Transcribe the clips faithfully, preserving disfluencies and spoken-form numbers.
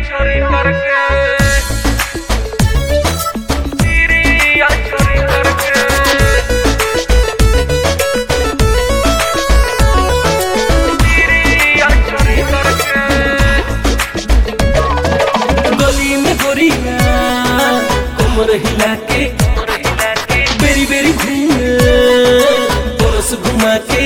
चोरी करके तेरी आ चोरी करके तेरी आ चोरी करके गली में गोरिया कोमर हिला के बेरी बेरी घूमे बरस घुमा के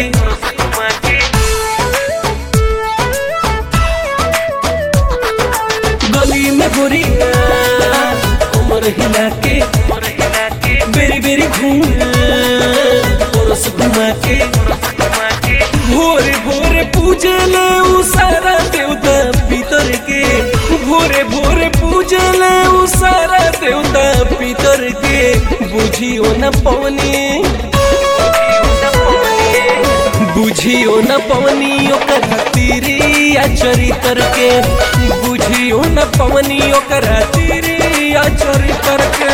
गली में गोरिया कोमर हिला के बेरी बेरी घूमे बरस घुमा के भोरे भोरे पूजे ले उ सारा देवता पितर के भोरे भोरे पूजे ले उ सारा देवता पितर के बुझियो न पवनी बुझियो न पवनी ओकर तीरी आ चरितर के बुझियो न पवनी ओकर तीरी आ चरितर के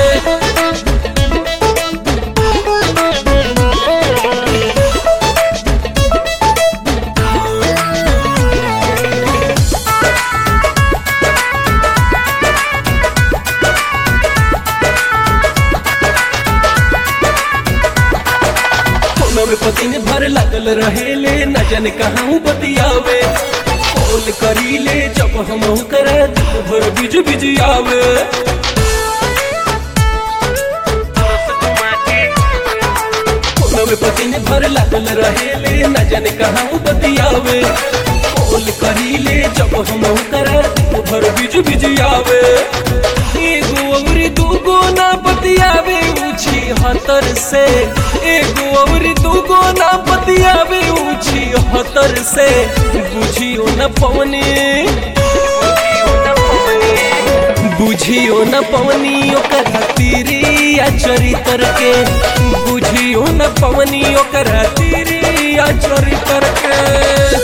पति ने भर लागल रहेले न जाने कहाँ बतियावे कॉल करीले जब हम करा दिन भर बिज बिज आवे पति ने भर लागल रहेले न जाने कहाँ बतियावे कॉल करीले जब हम करा दिन भर बिज बिज आवे एगो अवरी दूगो ना बतियावे ऊंची हतर से एगो अवरी दूगो ना बतियावे ऊंची हतर से बुझियो न पवनी बुझियो न पवनी ओकर तीरी आ चरितर के बुझियो न पवनी ओकर तीरी आ चरितर के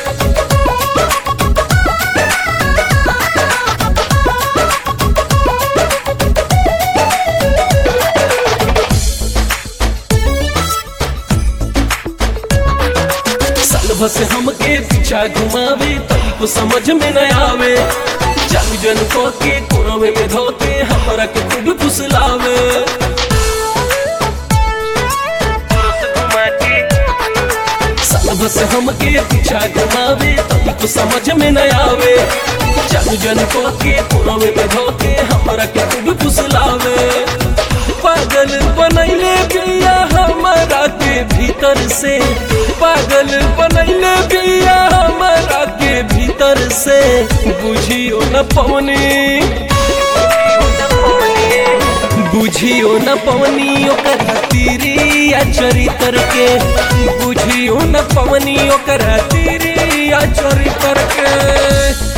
बस हमके पीछा घुमावे तई को समझ में न आवे जान जन को के कोरवे में धोके हमरा के खूब फुसलावे बस हमके पीछा घुमावे तई को समझ में न आवे जान जन को के कोरवे में धोके हमरा के खूब फुसलावे पागल बनैले बिया हमरा के भीतर से पागल बनैले बिया हमरा के भीतर से बुझियो न पवनी बुझियो न पवनी ओकर तीरी आ चरितर के बुझियो न पवनी ओकर तीरी आ चरितर के।